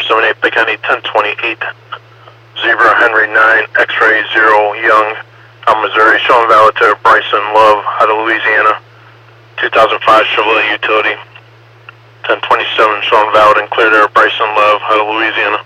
078 Bay County 1028. Zebra Henry 9, X-Ray 0 Young, out of Missouri. Showing valid to Bryson Love out of Louisiana. 2005 Chevrolet Utility. 1027 showing valid and clear to Bryson Love out of Louisiana.